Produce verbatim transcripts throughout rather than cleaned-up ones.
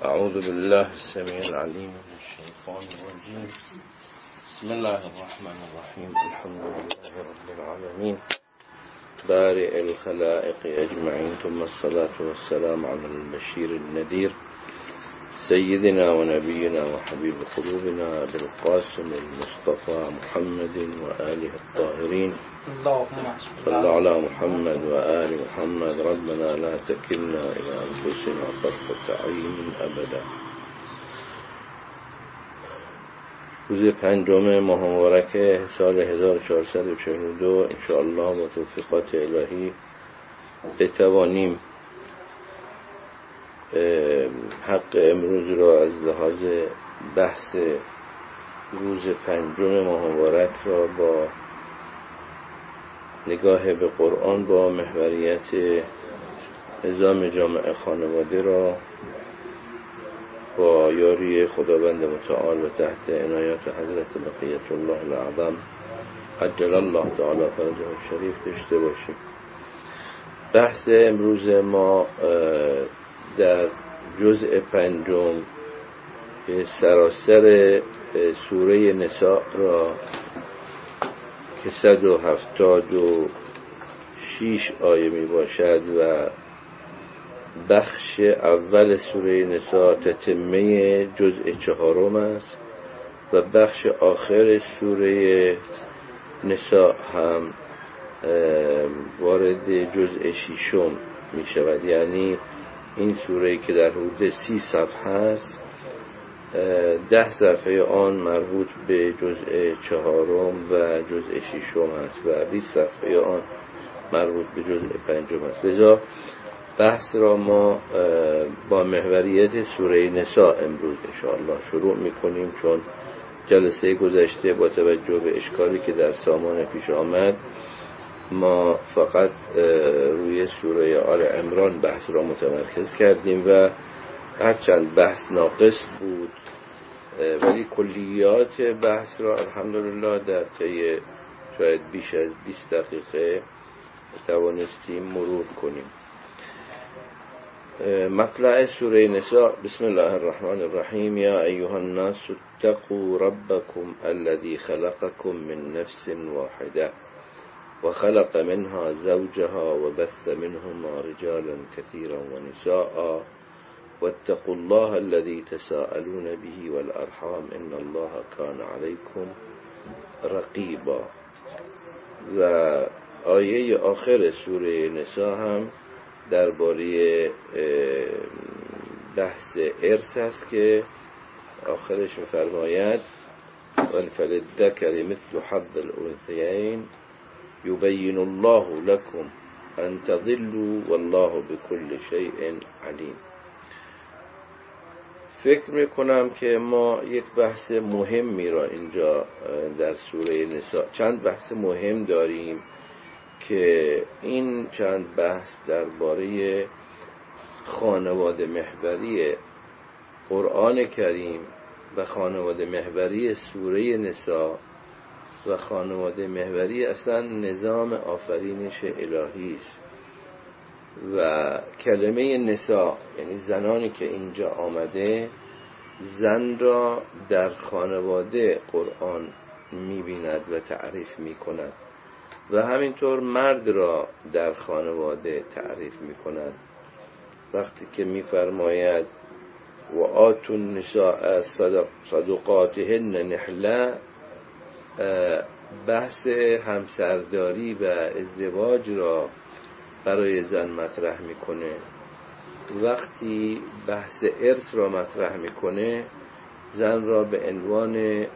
أعوذ بالله السميع العليم من الشيطان الرجيم. بسم الله الرحمن الرحيم. الحمد لله رب العالمين بارئ الخلائق أجمعين، ثم الصلاة والسلام على البشير النذير سيدنا ونبينا وحبيب قلوبنا بالقاسم المصطفى محمد وآله الطاهرين. صلى على محمد وآل محمد. ربنا لا تكلنا إلى أنفسنا طرفة عين أبدا. روز پنجم ماه مبارک سال هزار و چهارصد و چهل و دو انشاءالله با توفیقات الهی بتوانیم حق امروز را از لحاظ بحث روز پنجم ماه مبارک را با نگاه به قرآن با محوریت نظام جامع خانواده را با یاری خداوند متعال و تحت عنایات حضرت بقیت الله الاعظم عجل الله تعالی فرجه الشریف داشته باشیم. بحث امروز ما در جزء پنجم که سراسر سوره نساء را که صد و هفتاد و شیش آیه می باشد و بخش اول سوره نساء تتمه جزء چهارم است و بخش آخر سوره نساء هم وارد جزء ششم می شود. یعنی این سوره که در حدود سی صفحه است، ده صفحه آن مربوط به جزء چهارم و جزء ششم است و بیست صفحه آن مربوط به جزء پنجم است. لذا بحث را ما با محوریت سوره نساء امروز انشاءالله شروع میکنیم، چون جلسه گذشته با توجه به اشکالی که در سامان پیش آمد ما فقط روی سوره آل عمران بحث را متمرکز کردیم و هرچند بحث ناقص بود ولی کلیات بحث را الحمدلله در طی شاید بیش از بیست دقیقه توانستیم مرور کنیم. مطلع سوره نساء. بسم الله الرحمن الرحیم. یا ایها الناس اتقوا ربکم الذی خلقکم من نفس واحده وخلق منها زوجها وبث منهما رجالا كثيرا ونساء واتقوا الله الذي تساءلون به والأرحام إن الله كان عليكم رقيبا. و آیه آخر سوره نساء هم درباره بحث ارث است که آخرش می‌فرماید وللذکر مثل حظ الأنثیین یبین الله لكم ان تضلوا والله بكل شيء علیم. فکر میکنم که ما یک بحث مهمی را اینجا در سوره نساء، چند بحث مهم داریم که این چند بحث درباره خانواده محوری قرآن کریم و خانواده محوری سوره نساء و خانواده محوری اصلا نظام آفرینش الهی است. و کلمه نساء یعنی زنانی که اینجا آمده، زن را در خانواده قرآن می‌بیند و تعریف می‌کند و همینطور مرد را در خانواده تعریف می‌کند. وقتی که می‌فرماید و آتوا النساء صدقاتهن نحله، بحث همسرداری و ازدواج را برای زن مطرح میکنه. وقتی بحث ارث را مطرح میکنه، زن را به عنوان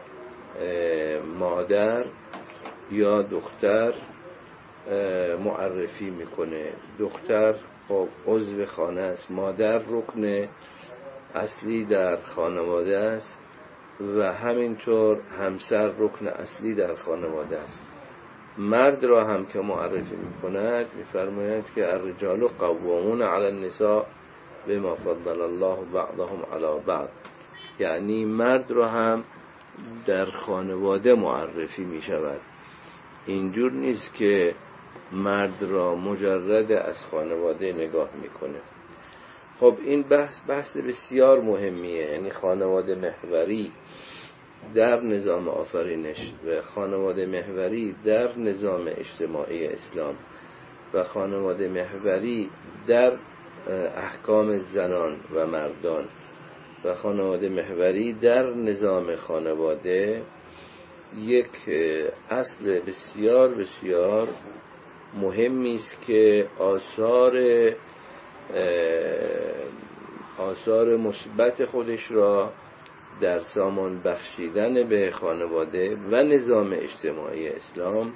مادر یا دختر معرفی میکنه. دختر خب عضو خانه است، مادر رکن اصلی در خانواده است و همینطور همسر رکن اصلی در خانواده است. مرد را هم که معرفی می‌کند می‌فرماید که الرجال قوامون علی النساء بما فضل الله بعضهم علی بعض، یعنی مرد را هم در خانواده معرفی می‌شود. اینجور نیست که مرد را مجرد از خانواده نگاه می‌کنه. خب این بحث بحث بسیار مهمیه، یعنی خانواده محوری در نظام آفرینش و خانواده محوری در نظام اجتماعی اسلام و خانواده محوری در احکام زنان و مردان و خانواده محوری در نظام خانواده یک اصل بسیار بسیار مهمی است که آثار آثار مثبت خودش را در سامان بخشیدن به خانواده و نظام اجتماعی اسلام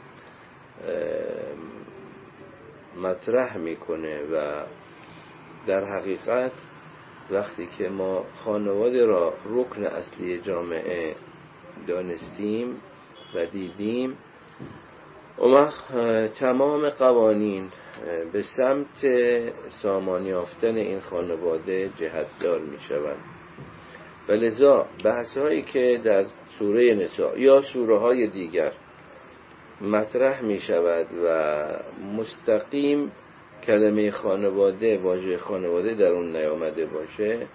مطرح میکنه و در حقیقت وقتی که ما خانواده را رکن اصلی جامعه دانستیم و دیدیم، اما تمام قوانین به سمت سامان یافتن این خانواده جهتدار می شوند و لذا بحث هایی که در سوره نساء یا سوره های دیگر مطرح می شود و مستقیم کلمه خانواده، واژه خانواده در اون نیامده باشه،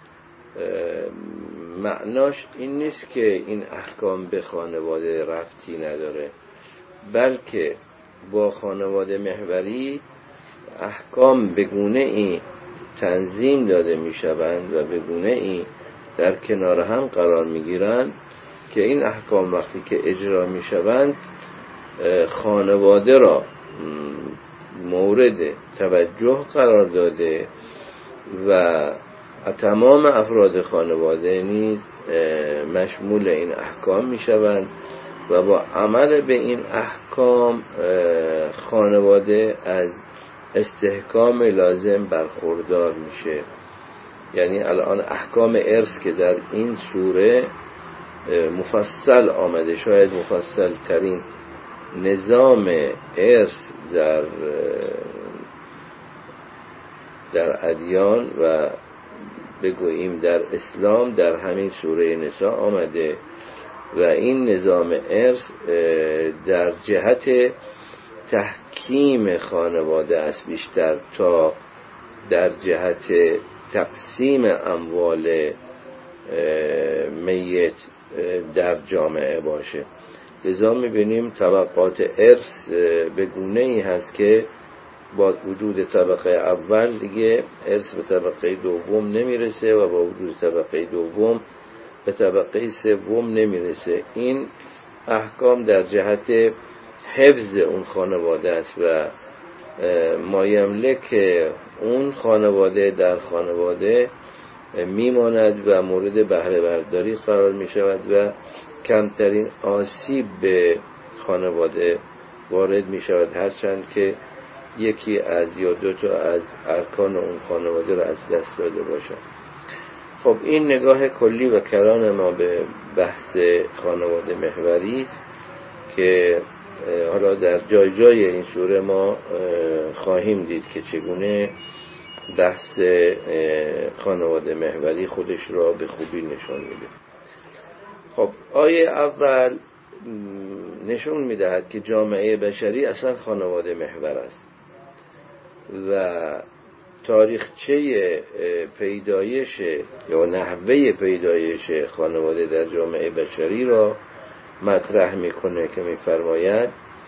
معناش این نیست که این احکام به خانواده ربطی نداره، بلکه با خانواده محوری احکام به گونه ای تنظیم داده می شوند و به گونه ای در کنار هم قرار می گیرند که این احکام وقتی که اجرا می شوند خانواده را مورد توجه قرار داده و تمام افراد خانواده نیز مشمول این احکام می شوند و با عمل به این احکام خانواده از استحکام لازم برخوردار میشه. یعنی الان احکام ارث که در این سوره مفصل آمده، شاید مفصل ترین نظام ارث در در ادیان و بگوییم در اسلام در همین سوره نساء آمده و این نظام ارث در جهت تحکیم خانواده است بیشتر تا در جهت تقسیم اموال میت در جامعه باشه. لذا می‌بینیم طبقات ارث به گونه‌ای هست که با وجود طبقه اول دیگه ارث به طبقه دوم نمیرسه و با وجود طبقه دوم به طبقه سوم نمیرسه. این احکام در جهت حفظ اون خانواده است و ما یملک اون خانواده در خانواده میماند و مورد بهره برداری قرار می شود و کمترین آسیب به خانواده وارد می شود، هرچند که یکی از یا دو تا از ارکان اون خانواده را از دست داده باشد. خب این نگاه کلی و کلان ما به بحث خانواده محوری است که حالا در جای جای این سوره ما خواهیم دید که چگونه بحث خانواده محوری خودش را به خوبی نشان میده. خب آیه اول نشون میدهد که جامعه بشری اصلا خانواده محور است و تاریخچه پیدایش یا نحوه پیدایش خانواده در جامعه بشری را مطرح میکنه که میفرماید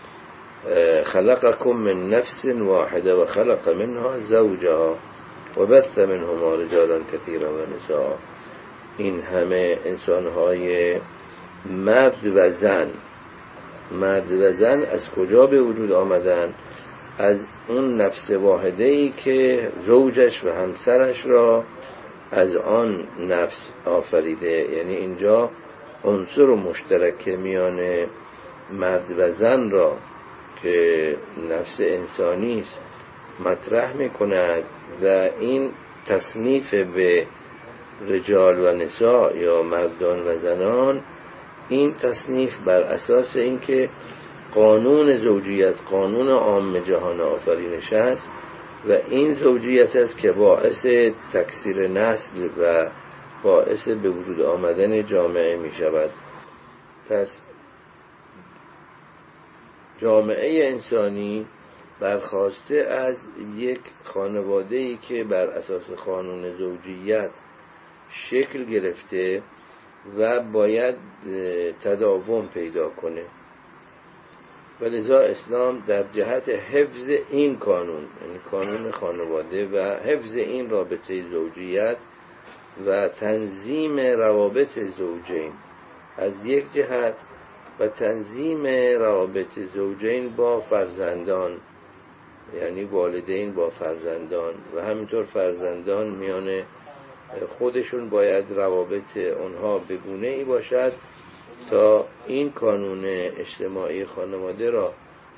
خلقکم من نفس واحده و خلق منها زوجها و بث منهما رجالا کثیرا و نساء. این همه انسانهای مرد و زن، مرد و زن از کجا به وجود آمدن؟ از اون نفس واحده‌ای که زوجش و همسرش را از آن نفس آفریده. یعنی اینجا عنصر مشترک میان مرد و زن را که نفس انسانی است مطرح میکند و این تصنیف به رجال و نساء یا مردان و زنان، این تصنیف بر اساس اینکه قانون زوجیت قانون عام جهان آفرینش است و این زوجیت است که باعث تکثیر نسل و باعث به وجود آمدن جامعه می شود. پس جامعه انسانی برخواسته از یک خانواده‌ای که بر اساس قانون زوجیت شکل گرفته و باید تداوم پیدا کنه. ولذا اسلام در جهت حفظ این قانون، یعنی قانون خانواده و حفظ این رابطه زوجیت و تنظیم روابط زوجین از یک جهت و تنظیم روابط زوجین با فرزندان، یعنی والدین با فرزندان و همینطور فرزندان میان خودشون، باید روابط اونها به گونه ای باشد تا این قانون اجتماعی خانواده را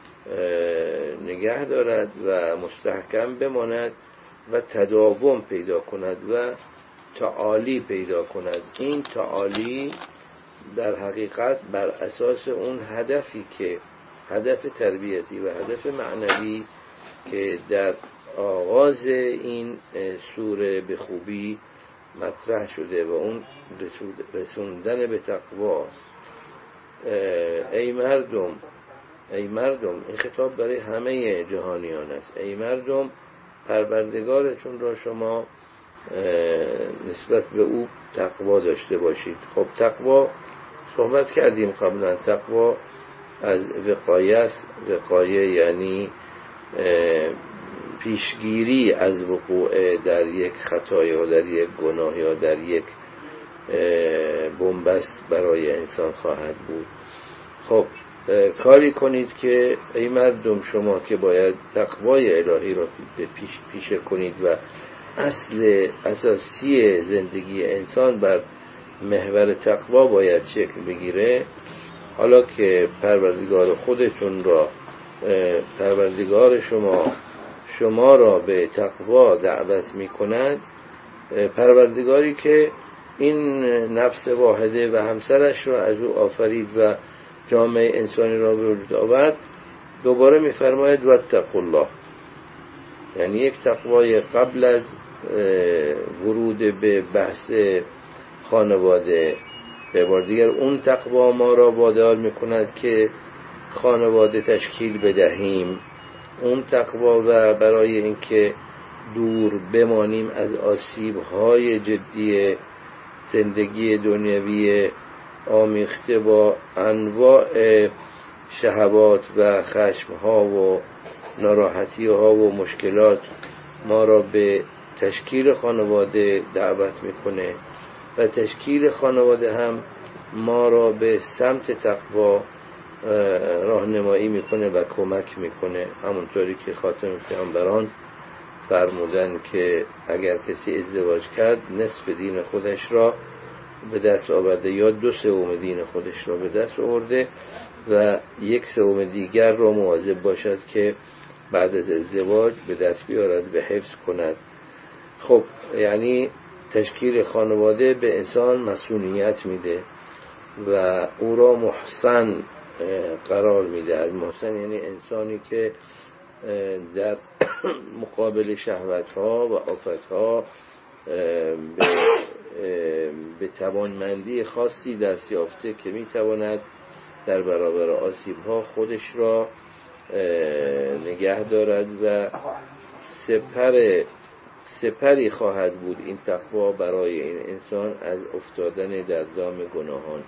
نگه دارد و مستحکم بماند و تداوم پیدا کند و تعالی پیدا کند. این تعالی در حقیقت بر اساس اون هدفی که هدف تربیتی و هدف معنوی که در آغاز این سوره به خوبی مطرح شده و اون رسوندن به تقواست. ای مردم ای مردم این خطاب برای همه جهانیان است. ای مردم، پروردگارتون را شما نسبت به او تقوا داشته باشید. خب تقوا صحبت کردیم قبلا، تقوا از وقایه است. وقایه یعنی پیشگیری از وقوع در یک خطا یا در یک گناه یا در یک بنبست برای انسان خواهد بود. خب کاری کنید که ای مردم شما که باید تقوای الهی را پیش پیشه کنید و اصل اساسی زندگی انسان بر محور تقوا باید شکل بگیره. حالا که پروردگار خودتون را پروردگار شما شما را به تقوا دعوت می کند، پروردگاری که این نفس واحده و همسرش را از او آفرید و جامعه انسانی را به وجود آورد، دوباره می فرماید واتقوا الله، یعنی یک تقوای قبل از ورود به بحث خانواده. به بار دیگر اون تقوا ما را وادار می کند که خانواده تشکیل بدهیم. اون تقوا و برای اینکه دور بمانیم از آسیب‌های جدی زندگی دنیوی آمیخته با انواع شهوات و خشم‌ها و ناراحتی‌ها و مشکلات، ما را به تشکیل خانواده دعوت میکنه و تشکیل خانواده هم ما را به سمت تقوا راهنمایی میکنه و کمک میکنه. همونطوری که خاتم پیامبران فرمودن که اگر کسی ازدواج کرد نصف دین خودش را به دست آورده یا دو سوم دین خودش را به دست آورده و یک سوم دیگر را مواظب باشد که بعد از ازدواج به دست بیارد و حفظ کند. خب یعنی تشکیل خانواده به انسان مسئولیت میده و او را محسن قرار میده. محسن یعنی انسانی که در مقابل شهوت‌ها و آفت‌ها به, به توانمندی خاصی دست یافته که میتواند در برابر آسیب‌ها خودش را نگه دارد و سپر سپری خواهد بود این تقوا برای این انسان از افتادن در دام گناهان.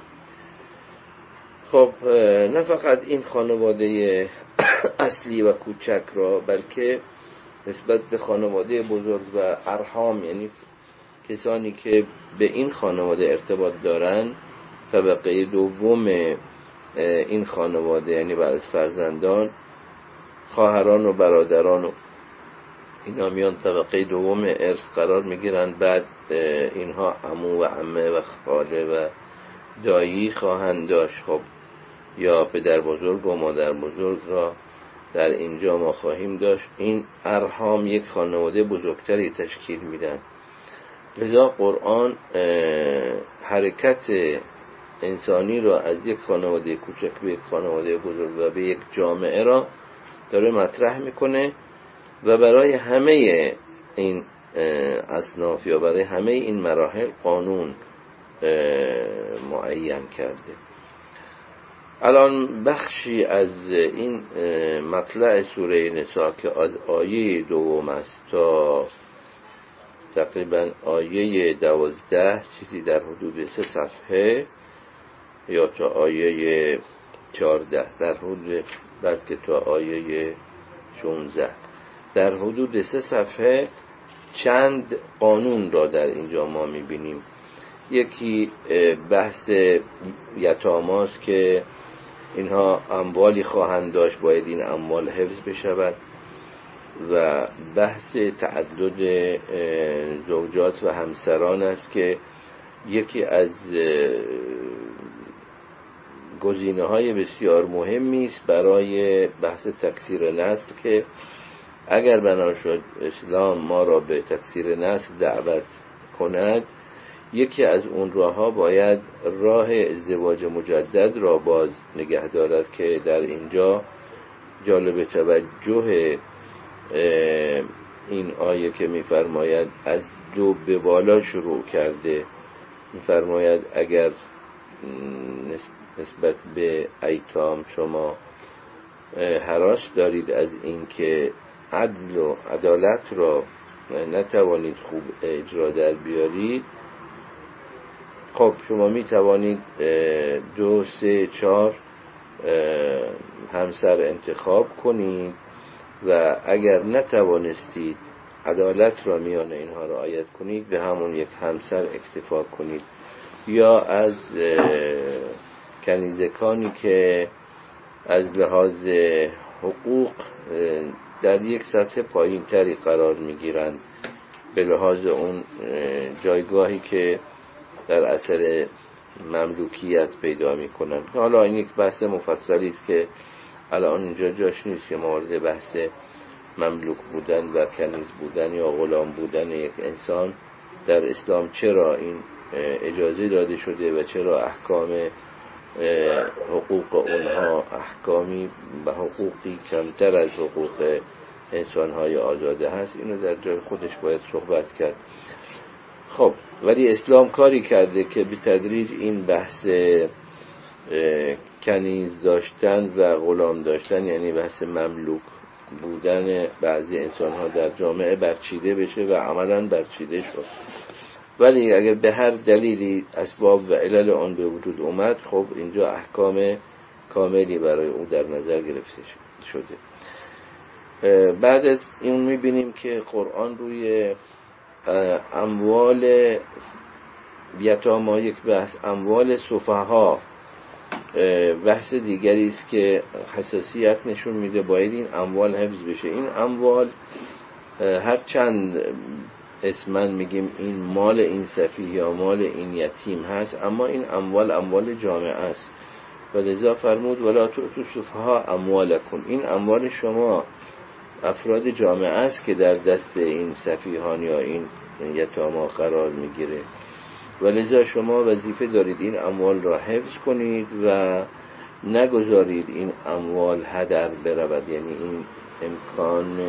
خب نه فقط این خانواده اصلی و کوچک را، بلکه نسبت به خانواده بزرگ و ارحام، یعنی کسانی که به این خانواده ارتباط دارن، طبقه دوم این خانواده یعنی بعد از فرزندان، خواهران و برادران و اینا میان طبقه دوم ارث قرار میگیرن. بعد اینها عمو و عمه و خاله و دایی خواهند داشت. خب یا پدر بزرگ و مادر بزرگ را در اینجا ما خواهیم داشت. این ارحام یک خانواده بزرگتری تشکیل میدن. لذا قرآن حرکت انسانی را از یک خانواده کوچک به یک خانواده بزرگ و به یک جامعه را داره مطرح میکنه و برای همه این اصناف یا برای همه این مراحل قانون معین کرده. الان بخشی از این مطلع سوره نساء که از آیه دوم است تا تقریبا آیه دوازده، چیزی در حدود سه صفحه یا تا آیه چهارده، در حدود بلکه تا آیه شانزده، در حدود سه صفحه چند قانون را در اینجا ما میبینیم. یکی بحث یتاماست که اینها اموالی خواهند داشت، باید این اموال حفظ بشود، و بحث تعدد زوجات و همسران است که یکی از گزینه‌های بسیار مهمی است برای بحث تکثیر نسل، که اگر بنا شد اسلام ما را به تکثیر نسل دعوت کند، یکی از اون راه‌ها باید راه ازدواج مجدد را باز نگه دارد، که در اینجا جالب توجه این آیه که می‌فرماید از دو به بالا شروع کرده. می‌فرماید اگر نسبت به ایتام شما هراس دارید از این که عدل و عدالت را نتوانید خوب اجرا در بیارید، خب شما می توانید دو سه چهار همسر انتخاب کنید، و اگر نتوانستید عدالت را میان اینها رعایت کنید، به همون یک همسر اکتفا کنید، یا از کنیزکانی که از لحاظ حقوق در یک سطح پایین تری قرار میگیرند، به لحاظ اون جایگاهی که در اثر مملوکیت پیدا میکنند. حالا این یک بحث مفصلی است که الان اینجا جاش نیست که مورد بحث مملوک بودن و کنیز بودن یا غلام بودن یک انسان در اسلام چرا این اجازه داده شده و چرا احکام حقوق اونها احکامی و حقوقی کمتر از حقوق انسانهای آزاده هست، اینو در جای خودش باید صحبت کرد. خب ولی اسلام کاری کرده که به تدریج این بحث کنیز داشتن و غلام داشتن، یعنی بحث مملوک بودن بعضی انسانها در جامعه برچیده بشه و عملاً برچیده شد. ولی اگر به هر دلیلی اسباب و علل آن به وجود اومد، خب اینجا احکام کاملی برای او در نظر گرفته شده. بعد از این میبینیم که قرآن روی اموال یتاما یک بحث، اموال سفها بحث دیگری است که حساسیت نشون میده باید این اموال حفظ بشه. این اموال هر چند اسمن میگیم این مال این سفیه یا مال این یتیم هست، اما این اموال اموال جامعه است و لذا فرمود ولا تؤتوا السفهاء اموالکم، این اموال شما افراد جامعه است که در دست این سفیهان یا این یتاما قرار میگیره، و لذا شما وظیفه دارید این اموال را حفظ کنید و نگذارید این اموال هدر برود. یعنی این امکان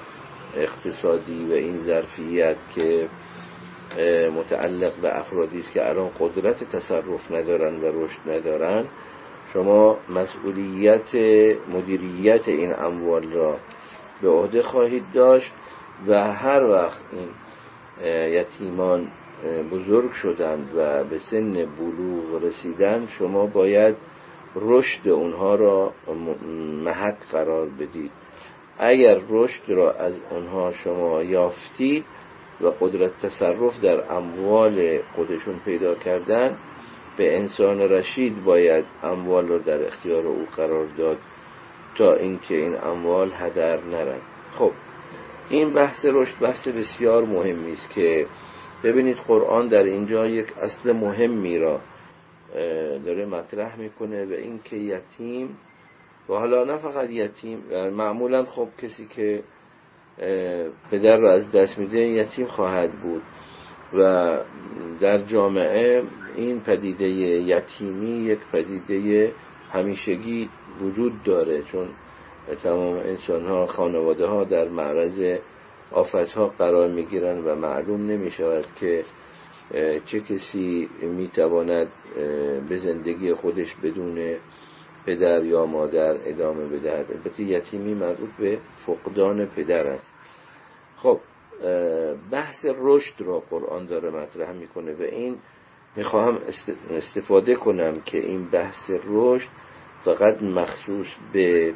اقتصادی و این ظرفیت که متعلق به افرادی است که الان قدرت تصرف ندارن و رشد ندارن، شما مسئولیت مدیریت این اموال را به عهده خواهید داشت و هر وقت این یتیمان بزرگ شدند و به سن بلوغ رسیدند، شما باید رشد اونها را محک قرار بدید. اگر رشد را از اونها شما یافتید و قدرت تصرف در اموال خودشون پیدا کردن، به انسان رشید باید اموال را در اختیار او قرار داد تا اینکه این اموال هدر نرن. خب این بحث رشد بحث بسیار مهمی است که ببینید قرآن در اینجا یک اصل مهمی را داره مطرح میکنه، و این که یتیم، و حالا نه فقط یتیم، معمولا خب کسی که پدر را از دست میده یتیم خواهد بود و در جامعه این پدیده یتیمی یک پدیده همیشگی وجود داره، چون تمام انسان ها خانواده ها در معرض آفت ها قرار میگیرن و معلوم نمی شود که چه کسی میتواند به زندگی خودش بدون پدر یا مادر ادامه بدهد. البته یتیمی مربوط به فقدان پدر است. خب بحث رشد را قرآن داره مطرح میکنه و این میخواهم استفاده کنم که این بحث رشد فقط مخصوص به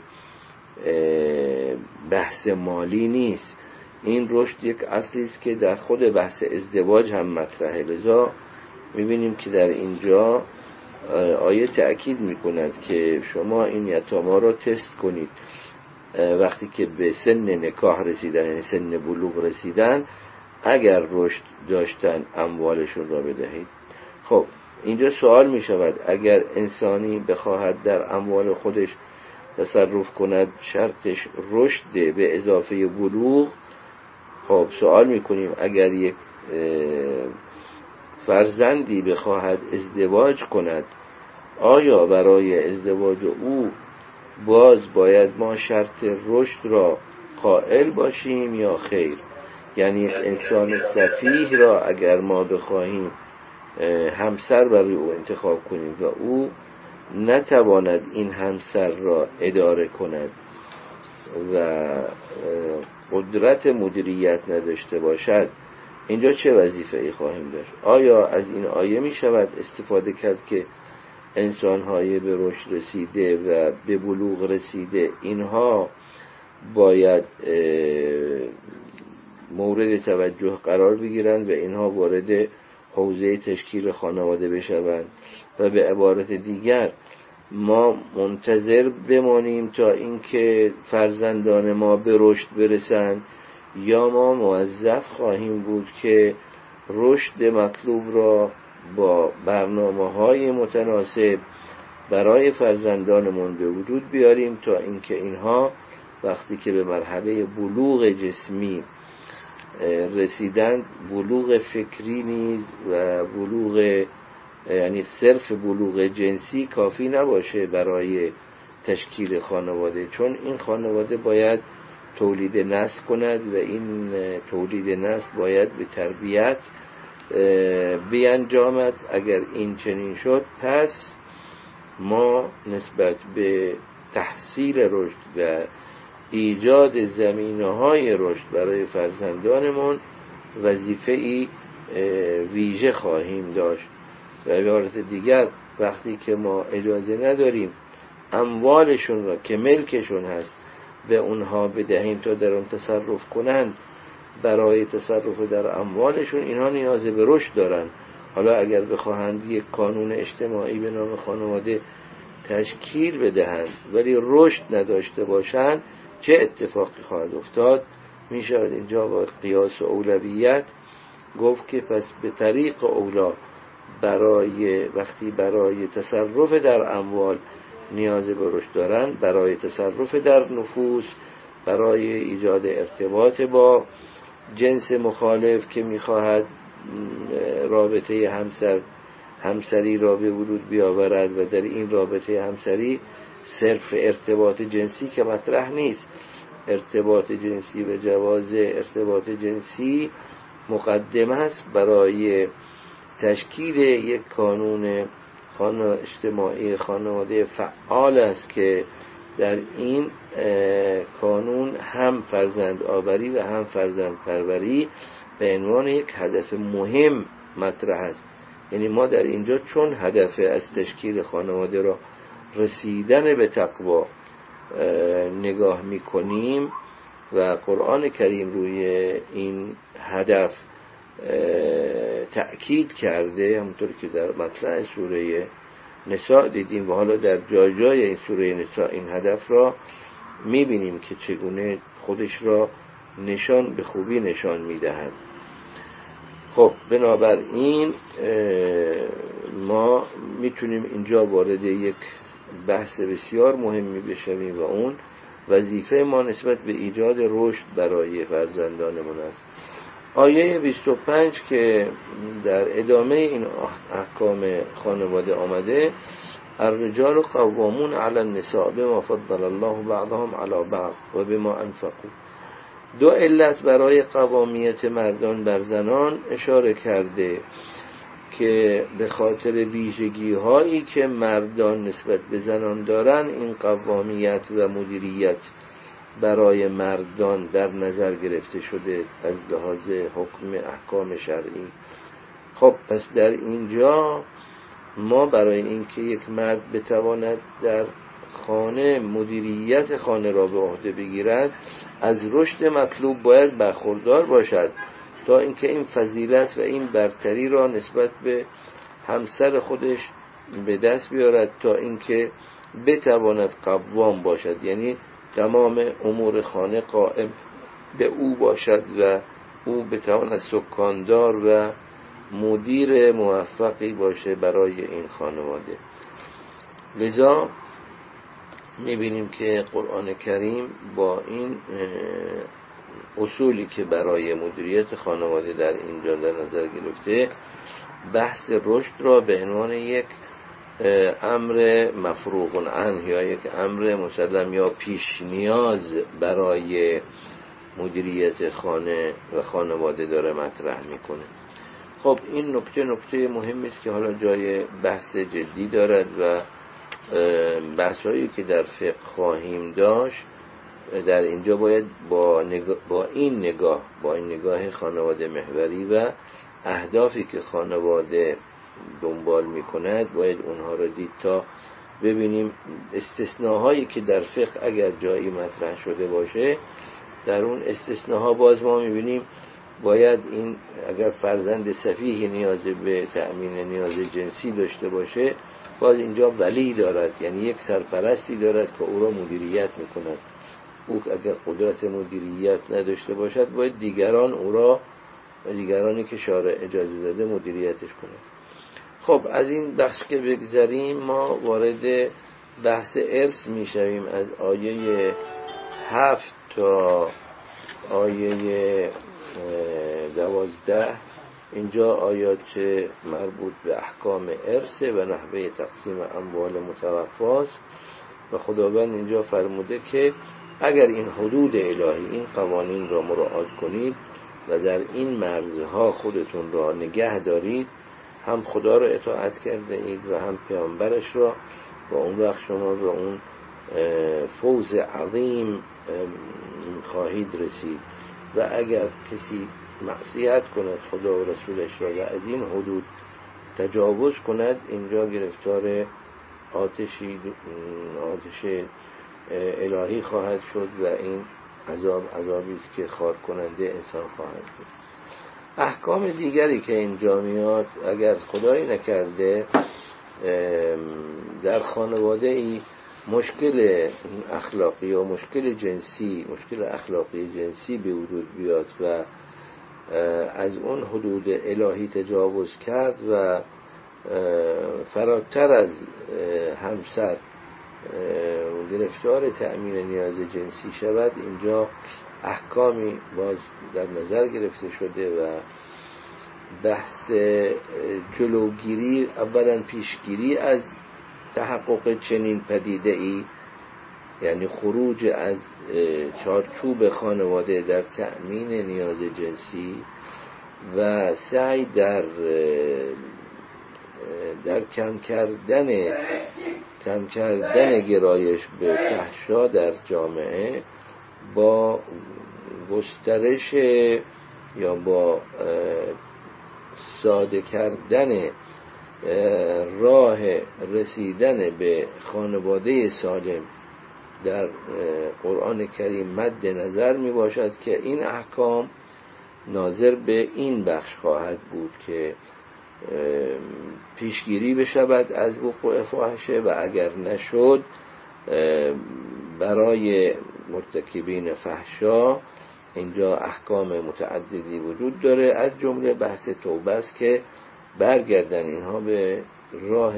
بحث مالی نیست. این رشد یک اصلی است که در خود بحث ازدواج هم مطرحه. لذا میبینیم که در اینجا آیه تأکید میکند که شما این یتاما را تست کنید، وقتی که به سن نکاح رسیدن، یعنی سن بلوغ رسیدن، اگر رشد داشتن اموالشون را بدهید. خب اینجا سوال می شود اگر انسانی بخواهد در اموال خودش تصرف کند شرطش رشد به اضافه بلوغ. خب سوال می کنیم اگر یک فرزندی بخواهد ازدواج کند، آیا برای ازدواج او باز باید ما شرط رشد را قائل باشیم یا خیر؟ یعنی یک انسان سفیه را اگر ما بخواهیم همسر برای او انتخاب کنیم و او نتواند این همسر را اداره کند و قدرت مدیریت نداشته باشد، اینجا چه وظیفه ای خواهیم داشت؟ آیا از این آیه می شود استفاده کرد که انسان‌های به رشد رسیده و به بلوغ رسیده اینها باید مورد توجه قرار بگیرند و اینها وارد حوزه تشکیل خانواده بشوند و به عبارت دیگر ما منتظر بمانیم تا اینکه فرزندان ما به رشد برسند یا ما موظف خواهیم بود که رشد مطلوب را با برنامه‌های متناسب برای فرزندانمون به وجود بیاریم تا اینکه اینها وقتی که به مرحله بلوغ جسمی رسیدند، بلوغ فکری نیز و بلوغ، یعنی صرف بلوغ جنسی کافی نباشه برای تشکیل خانواده، چون این خانواده باید تولید نسل کند و این تولید نسل باید به تربیت بیانجامد. اگر این چنین شد پس ما نسبت به تحصیل رشد و ایجاد زمینه‌های رشد برای فرزندانمون وظیفه‌ای ویژه خواهیم داشت. و به عبارت دیگر وقتی که ما اجازه نداریم اموالشون را که ملکشون هست به اونها بدهیم تا در اون تصرف کنند، برای تصرف در اموالشون اینها نیاز به رشد دارن. حالا اگر بخواهند یک کانون اجتماعی به نام خانواده تشکیل بدهند ولی رشد نداشته باشند، چه اتفاقی خواهد افتاد؟ می شود اینجا با قیاس و اولویت گفت که پس به طریق اولا برای وقتی برای تصرف در اموال نیاز به رشد دارند، برای تصرف در نفوس، برای ایجاد ارتباط با جنس مخالف که میخواهد رابطه همسر همسری را به وجود بیاورد و در این رابطه همسری صرف ارتباط جنسی که مطرح نیست، ارتباط جنسی و جواز ارتباط جنسی مقدمه است برای تشکیل یک کانون خانواده اجتماعی، خانواده فعال است که در این کانون هم فرزند آوری و هم فرزند پروری به عنوان یک هدف مهم مطرح است. یعنی ما در اینجا چون هدف از تشکیل خانواده را رسیدن به تقوا نگاه می‌کنیم و قرآن کریم روی این هدف تأکید کرده، همونطور که در مطلع سوره نساء دیدیم و حالا در جای جای این سوره نساء این هدف را میبینیم که چگونه خودش را نشان به خوبی نشان میدهد. خب بنابراین ما میتونیم اینجا وارد یک بحث بسیار مهمی بشویم و اون وظیفه ما نسبت به ایجاد رشد برای فرزندانمون است. آیه بیست و پنج که در ادامه این احکام خانواده آمده، الرجال قوامون علی النساء بما فضل الله بعضهم علی بعض و بما انفقوا، دو علت برای قوامیت مردان بر زنان اشاره کرده که به خاطر ویژگی هایی که مردان نسبت به زنان دارن این قوامیت و مدیریت برای مردان در نظر گرفته شده از لحاظ حکم احکام شرعی. خب پس در اینجا ما برای اینکه یک مرد بتواند در خانه مدیریت خانه را به عهده بگیرد از رشد مطلوب باید برخوردار باشد تا اینکه این فضیلت و این برتری را نسبت به همسر خودش به دست بیارد، تا اینکه بتواند قوام باشد، یعنی تمام امور خانه قائم به او باشد و او بتواند سکاندار و مدیر موفقی باشه برای این خانواده. لذا میبینیم که قرآن کریم با این اصولی که برای مدیریت خانواده در اینجا در نظر گرفته، بحث رشد را به عنوان یک امر مفروغ عنه یا یک امر مسلم یا پیش نیاز برای مدیریت خانه و خانواده داره مطرح میکنه. خب این نکته نکته مهمی است که حالا جای بحث جدی دارد و بحثایی که در فقه خواهیم داشت در اینجا باید با, نگاه با این نگاه با این نگاه خانواده محوری و اهدافی که خانواده دنبال میکند باید اونها را دید تا ببینیم استثناهایی که در فقه اگر جایی مطرح شده باشه در اون استثناها باز ما میبینیم باید این اگر فرزند سفیه نیاز به تأمین نیاز جنسی داشته باشه باز اینجا ولی دارد، یعنی یک سرپرستی دارد که او را مدیریت میکند. او اگر قدرت مدیریت نداشته باشد باید دیگران او را و دیگرانی که شارع اجازه داده مدیریتش کنند. خب از این بخش که بگذریم ما وارد بحث ارث میشویم. از آیه هفت تا آیه دوازده اینجا آیات مربوط به احکام ارث و نحوه تقسیم اموال متوفاست و خداوند اینجا فرموده که اگر این حدود الهی این قوانین را مراعات کنید و در این مرزها خودتون را نگه دارید هم خدا را اطاعت کرده اید و هم پیامبرش را و اون وقت شما به اون فوز عظیم خواهید رسید. و اگر کسی معصیت کند خدا و رسولش را و از این حدود تجاوز کند اینجا گرفتار آتشی آتش الهی خواهد شد و این عذاب عذابی است که خار کننده انسان خواهد شد. احکام دیگری که اینجا میاد اگر خدایی نکرده در خانواده ای مشکل اخلاقی و مشکل جنسی مشکل اخلاقی جنسی به وجود بیاد و از اون حدود الهی تجاوز کرد و فراتر از همسر گرفتار تأمین نیاز جنسی شود اینجا احکامی باز در نظر گرفته شده و بحث جلوگیری اولا پیشگیری از تحقق چنین پدیده ای یعنی خروج از چارچوب خانواده در تأمین نیاز جنسی و سعی در در کم کردن کم کردن گرایش به فحشا در جامعه با گسترش یا با ساده کردن راه رسیدن به خانواده سالم در قرآن کریم مد نظر می باشد که این احکام ناظر به این بخش خواهد بود که پیشگیری بشود از وقوع فاحشه و اگر نشد برای مرتکبین فحشا اینجا احکام متعددی وجود داره، از جمله بحث توبه است که برگردن اینها به راه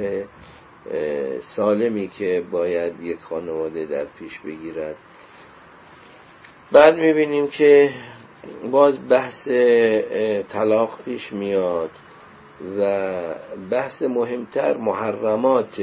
سالمی که باید یک خانواده در پیش بگیرد. بعد میبینیم که باز بحث طلاق پیش میاد و بحث مهمتر محرمات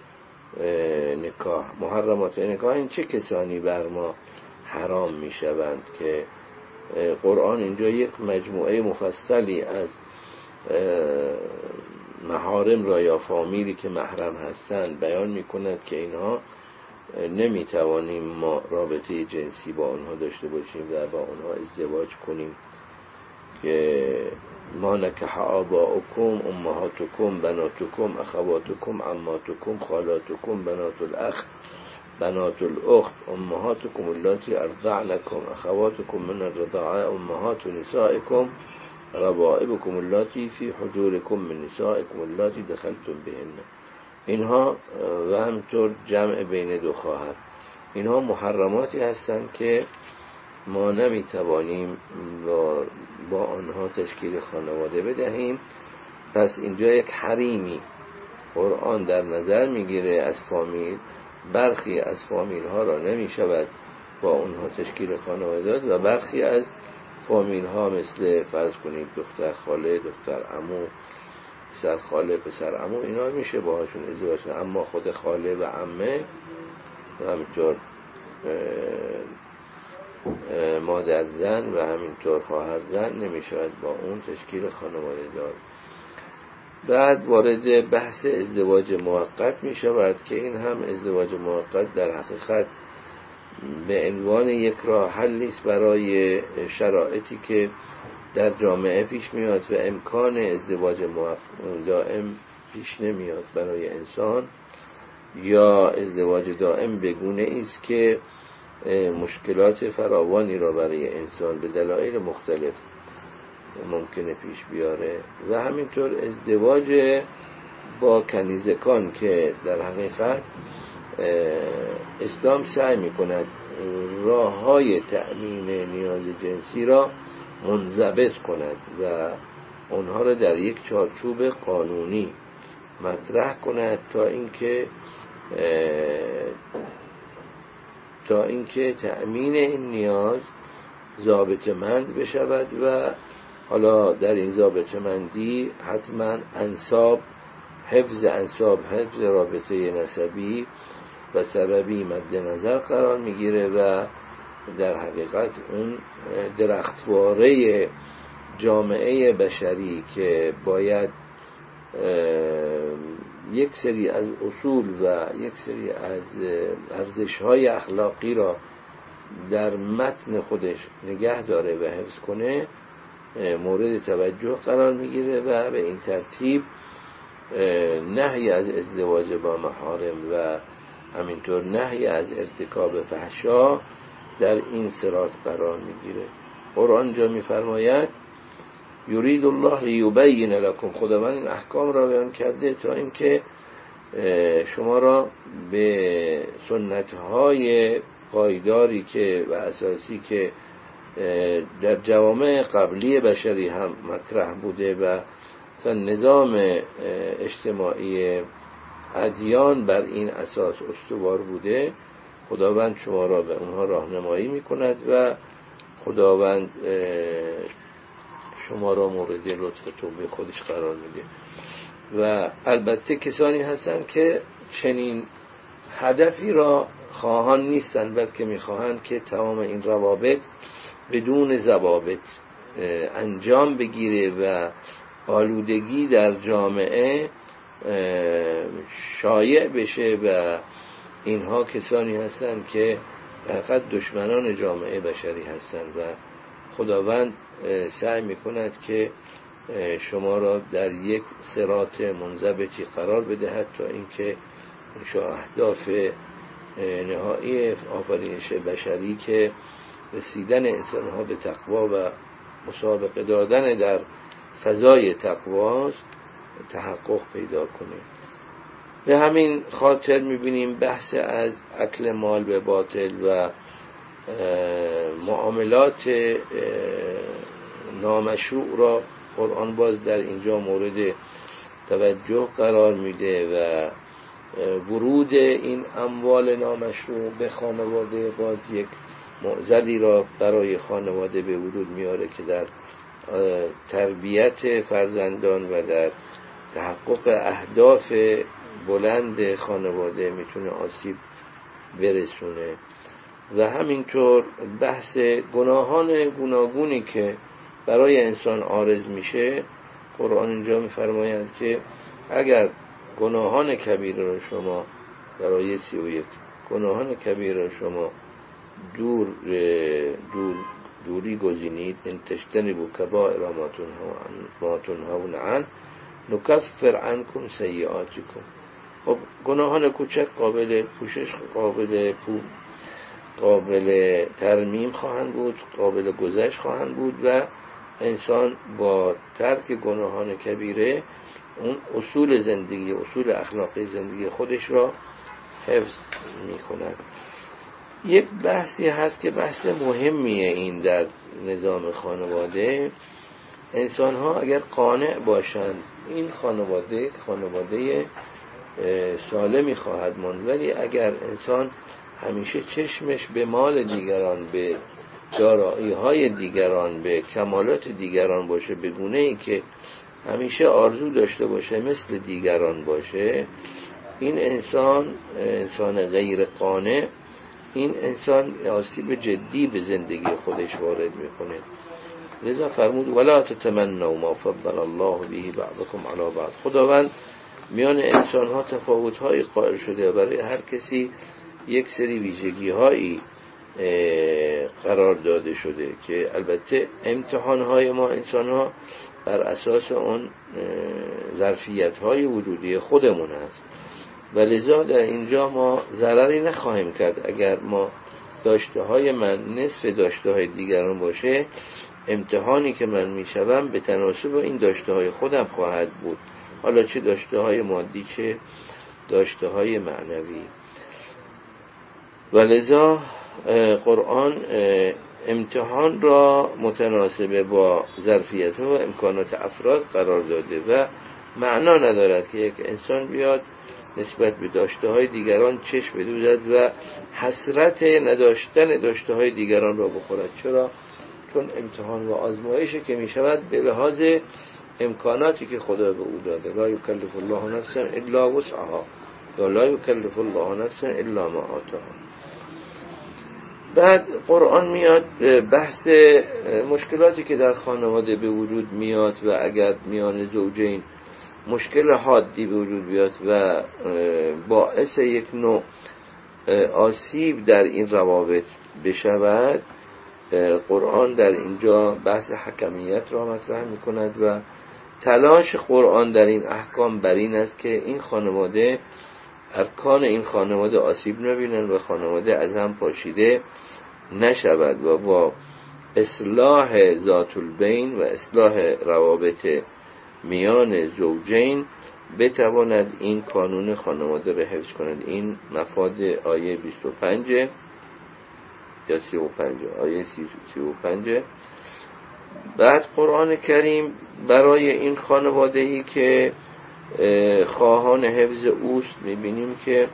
نکاح. محرمات نکاح این چه کسانی بر ما حرام میشوند که قرآن اینجا یک مجموعه مفصلی از محارم را یا فامیلی که محرم هستند بیان میکند که اینها نمیتوانیم ما رابطه جنسی با آنها داشته باشیم و با آنها ازدواج کنیم، که ما نکح آباؤکم امهاتکم بناتکم اخواتکم عماتکم خالاتکم بنات الاخ بنات الاخت امهاتکم اللاتی ارضعنکم اخواتکم من الرضاعه امهات نسائکم ربائبکم اللاتی فی حجورکم من نسائکم اللاتی دخلتم بهن. اینها و همطور جمع بین دو خواهر، اینها محرماتی هستند که ما نمیتوانیم با, با آنها تشکیل خانواده بدهیم. پس اینجا یک حریمی قرآن در نظر میگیره از فامیل. برخی از فامیل ها را نمیشود با اونها تشکیل خانواده داد و برخی از فامیل ها مثل فرض کنید دختر خاله، دختر عمو، پسر خاله، پسر عمو، اینا میشه باهاشون ازدواج کنه، اما خود خاله و عمه و همینطور مادر زن و همینطور خواهر زن نمیشود با اون تشکیل خانواده داد. بعد وارد بحث ازدواج موقت می شود که این هم ازدواج موقت در حقیقت به عنوان یک راه حلی است برای شرایطی که در جامعه پیش میاد و امکان ازدواج دائم پیش نمیاد برای انسان، یا ازدواج دائم بگونه است که مشکلات فراوانی را برای انسان به دلایل مختلف ممکنه پیش بیاره. و همینطور ازدواج با کنیزکان که در حقیقت اسلام سعی میکند راه های تأمین نیاز جنسی را منضبط کند و اونها را در یک چارچوب قانونی مطرح کند تا اینکه تا اینکه تأمین این نیاز ضابطه‌مند بشود و حالا در این ضابطه‌مندی حتما انساب، حفظ انساب، حفظ رابطه نسبی و سببی مد نظر قرار میگیره و در حقیقت اون درختواره جامعه بشری که باید یک سری از اصول و یک سری از ارزش‌های اخلاقی را در متن خودش نگه داره و حفظ کنه مورد توجه قرار میگیره و به این ترتیب نهی از ازدواج با محارم و همینطور نهی از ارتکاب فحشا در این صراط قرار میگیره. قرآن جا میفرماید یرید الله لیبین لکم، خداوند این احکام را بیان کرده تا اینکه شما را به سنت‌های پایداری که و اساسی که در جوامع قبلی بشری هم مطرح بوده و مثلا نظام اجتماعی ادیان بر این اساس استوار بوده، خداوند شما را به اونها راهنمایی میکند و خداوند شما را مورد لطف توبه خودش قرار میده. و البته کسانی هستند که چنین هدفی را خواهان نیستند، بلکه میخواهند که تمام این روابط بدون ضوابط انجام بگیره و آلودگی در جامعه شایع بشه و اینها کسانی هستند که فقط دشمنان جامعه بشری هستند و خداوند سعی میکند که شما را در یک صراط منضبطی قرار بدهد تا اینکه اهداف نهایی آفرینش بشری که رسیدن انسانها به تقوا و مسابقه دادن در فضای تقواست تحقق پیدا کنه. به همین خاطر میبینیم بحث از اکل مال به باطل و معاملات نامشروع را قرآن باز در اینجا مورد توجه قرار میده و ورود این اموال نامشروع به خانواده باز یک معضلی را برای خانواده به وجود میاره که در تربیت فرزندان و در تحقق اهداف بلند خانواده میتونه آسیب برسونه. و همینطور بحث گناهان گوناگونی که برای انسان عارض میشه، قرآن اینجا میفرماید که اگر گناهان کبیره را شما در آیه سی و یک گناهان کبیره را شما دور دور دوری گزینید، ان تجتنبوا کبائر ما تنهون عنه نکفر عنکم سیئاتکم. خب گناهان کوچک قابل پوشش، قابل پو قابل ترمیم خواهند بود، قابل گذشت خواهند بود و انسان با ترک گناهان کبیره اون اصول زندگی، اصول اخلاقی زندگی خودش را حفظ می کند. یک بحثی هست که بحث مهمیه این در نظام خانواده. انسان ها اگر قانع باشند این خانواده خانواده سالمی خواهد ماند، ولی اگر انسان همیشه چشمش به مال دیگران، به دارایی های دیگران، به کمالات دیگران باشه، به گونه‌ای که همیشه آرزو داشته باشه مثل دیگران باشه، این انسان انسان غیر قانع، این انسان آسیب جدی به زندگی خودش وارد میکنه. لذا فرمود ولا تتمنوا ما فضل الله به بعضكم على بعض. خداوند میان انسان ها تفاوت های قائل شده، برای هر کسی یک سری ویژگی هایی قرار داده شده که البته امتحان های ما انسان ها بر اساس اون ظرفیت های وجودی خودمون هست و لذا در اینجا ما ضرری نخواهیم کرد. اگر ما داشته های من نصف داشته های دیگران باشه، امتحانی که من میشوم به تناسب این داشته های خودم خواهد بود، حالا چه داشته های مادی چه داشته های معنوی. و لذا قرآن امتحان را متناسب با ظرفیت و امکانات افراد قرار داده و معنا ندارد که یک انسان بیاد نسبت به داشته های دیگران چشم بدوزد و حسرت نداشتن داشته های دیگران را بخورد. چرا؟ چون امتحان و آزمایشی که می شود به لحاظ امکاناتی که خدا به او داده. لا یکلف الله نفسا الا وسعها یا لا یکلف الله نفسا الا ما آتاها. بعد قرآن میاد بحث مشکلاتی که در خانواده به وجود میاد و اگر میان زوجین مشکل حادی به وجود بیاد و باعث یک نوع آسیب در این روابط بشود، قرآن در اینجا بحث حکمیت را مطرح میکند و تلاش قرآن در این احکام بر این است که این خانواده، ارکان این خانواده آسیب نبینند و خانواده از هم پاشیده نشود و با اصلاح ذات البین و اصلاح روابط میان زوجین بتواند این قانون خانواده را حفظ کند. این مفاد آیه بیست و پنج یا سی و پنج، آیه سی و پنج. بعد قرآن کریم برای این خانواده‌ای که خواهان حفظ اوست میبینیم که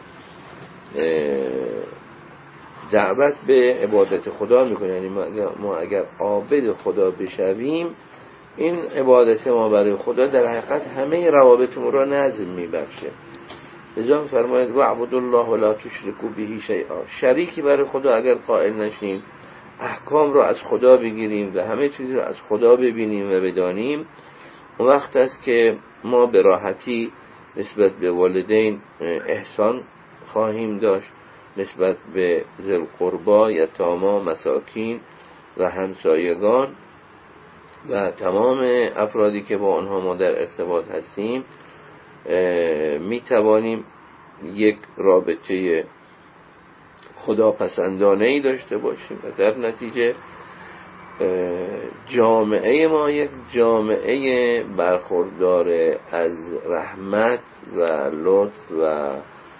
دعوت به عبادت خدا میکنه. یعنی ما اگر عابد خدا بشویم، این عبادت ما برای خدا در حقیقت همه روابطمون را نظم میبخشه. لذا فرماید واعبدوا الله ولا تشركوا به شیئا. شریکی برای خدا اگر قائل نشیم، احکام را از خدا بگیریم و همه چیز را از خدا ببینیم و بدانیم، اون وقت است که ما به راحتی نسبت به والدین احسان خواهیم داشت، نسبت به ذی القربا، یتاما، مساکین و همسایگان و تمام افرادی که با آنها ما در ارتباط هستیم می توانیم یک رابطه خداپسندانه‌ای داشته باشیم و در نتیجه جامعه ما یک جامعه برخوردار از رحمت و لطف و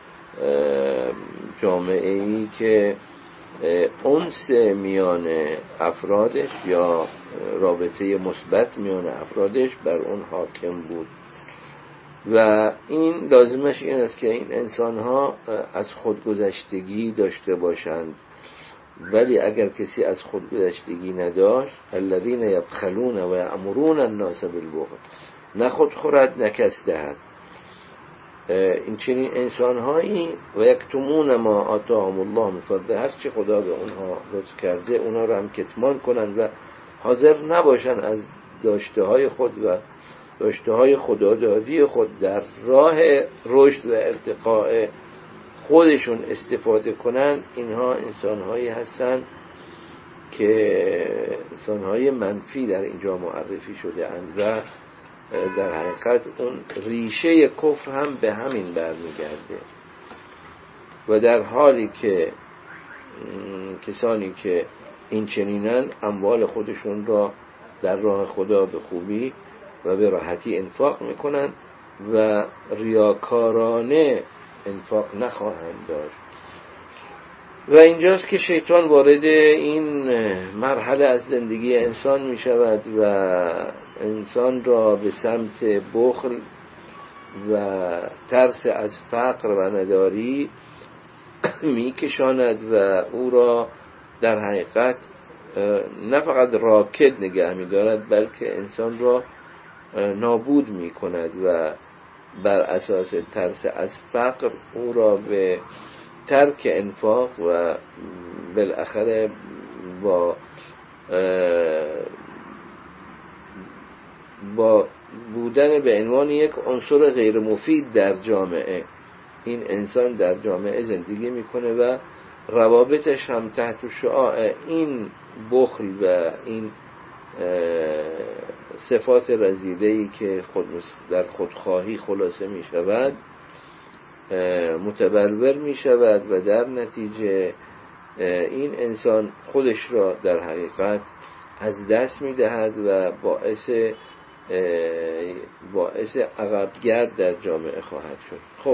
جامعه‌ای که انس میان افرادش یا رابطه مثبت میان افرادش بر اون حاکم بود. و این لازمش این است که این انسان‌ها از خودگذشتگی داشته باشند، ولی اگر کسی از خودگذشتگی نداشت، الذين يبخلون و یأمرون الناس بالبخل، نه خود خورد نه کس دهد. این چنین انسان‌هایی و یکتمون ما آتاهم الله من فضله، هست چه خدا به اونها لطف کرده اونها رو هم کتمان کنند و حاضر نباشند از داشته های خود و داشته های خدادادی خود در راه رشد و ارتقاء خودشون استفاده کنن، اینها انسانهایی هستن که انسانهای منفی در اینجا معرفی شده اند و در حقیقت اون ریشه کفر هم به همین برمیگرده. و در حالی که کسانی که این چنینن اموال خودشون را در راه خدا به خوبی و به راحتی انفاق میکنن و ریاکارانه انفاق نخواهند داشت. و اینجاست که شیطان وارد این مرحله از زندگی انسان می شود و انسان را به سمت بخل و ترس از فقر و نداری می کشاند و او را در حقیقت نه فقط راکد نگه می دارد بلکه انسان را نابود می کند و بر اساس ترس از فقر او را به ترک انفاق و بالاخره با با بودن به عنوان یک عنصر غیر مفید در جامعه، این انسان در جامعه زندگی میکنه و روابطش هم تحت شعاع این بخل و این صفات رذیله‌ای که خود در خودخواهی خلاصه می شود متبلور می شود و در نتیجه این انسان خودش را در حقیقت از دست می دهد و باعث باعث عقبگرد در جامعه خواهد شد. خب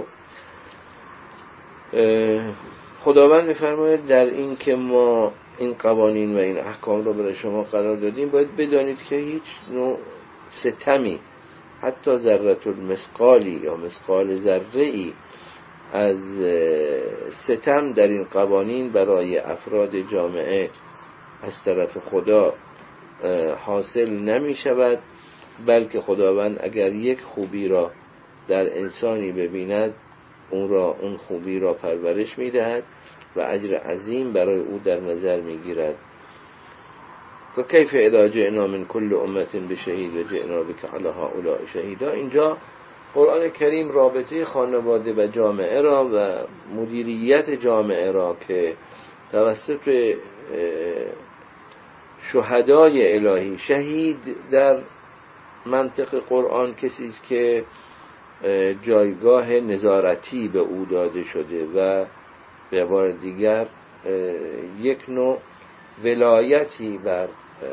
خداوند می‌فرماید در این که ما این قوانین و این احکام را برای شما قرار دادیم باید بدانید که هیچ نوع ستمی، حتی ذره المثقالی یا مثقال ذره‌ای از ستم در این قوانین برای افراد جامعه از طرف خدا حاصل نمی شود، بلکه خداوند اگر یک خوبی را در انسانی ببیند اون را اون خوبی را پرورش می دهد و اجر عظیم برای او در نظر می گیرد. و کیف اذا جئنا من کل امت بشهید و جئنا بک علی هؤلاء شهیدا. اینجا قرآن کریم رابطه خانواده و جامعه را و مدیریت جامعه را که توسط شهدای الهی، شهید در منطق قرآن کسی است که جایگاه نظارتی به او داده شده و به عبارت دیگر یک نوع ولایتی بر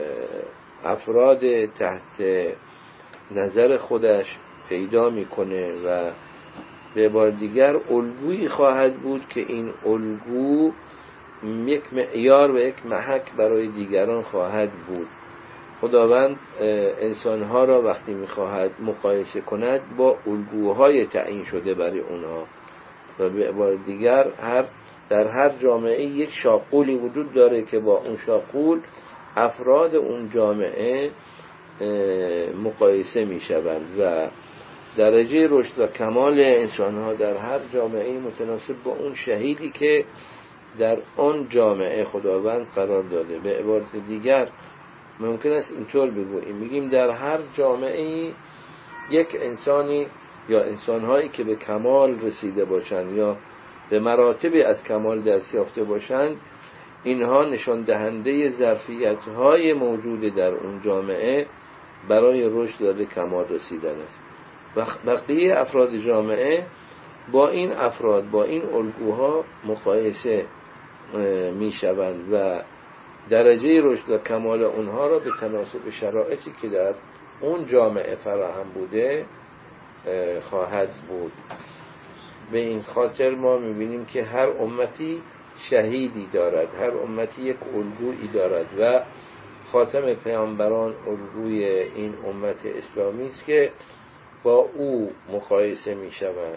افراد تحت نظر خودش پیدا میکنه و به عبارت دیگر الگویی خواهد بود که این الگو یک معیار و یک محک برای دیگران خواهد بود. خداوند انسانها را وقتی میخواهد مقایسه کند با الگوهای تعیین شده برای اونها و به عبارت دیگر هر در هر جامعه یک شاقولی وجود داره که با اون شاقول افراد اون جامعه مقایسه میشوند و درجه رشد و کمال انسانها در هر جامعه متناسب با اون شهیدی که در آن جامعه خداوند قرار داده. به عبارت دیگر ممکن است اینطور بگوییم، میگیم در هر جامعه یک انسانی یا انسانهایی که به کمال رسیده باشند یا به مراتب از کمال دست یافته باشند، اینها نشان دهنده ظرفیت‌های موجود در اون جامعه برای رشد و به کمال رسیدن است. و بقیه افراد جامعه با این افراد با این الگوها مقایسه میشوند و درجه رشد و کمال اونها را به تناسب شرایطی که در اون جامعه فراهم بوده خواهد بود. به این خاطر ما میبینیم که هر امتی شهیدی دارد، هر امتی یک الگویی دارد و خاتم پیامبران الگوی این امت اسلامی است که با او مقایسه میشوند.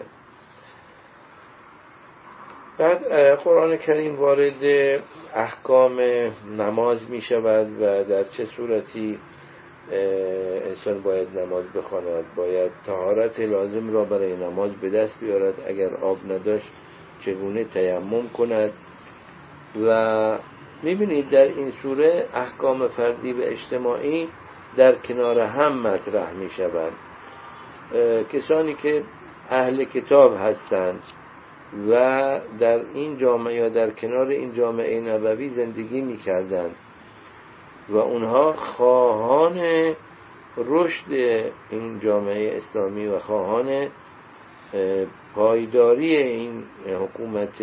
بعد قرآن کریم وارد احکام نماز می شود و در چه صورتی انسان باید نماز بخواند، باید طهارت لازم را برای نماز به دست بیارد، اگر آب نداشت چگونه تیمم کند. و می بینید در این سوره احکام فردی و اجتماعی در کنار هم مطرح می شوند. کسانی که اهل کتاب هستند و در این جامعه یا در کنار این جامعه نبوی زندگی می‌کردند و اونها خواهان رشد این جامعه اسلامی و خواهان پایداری این حکومت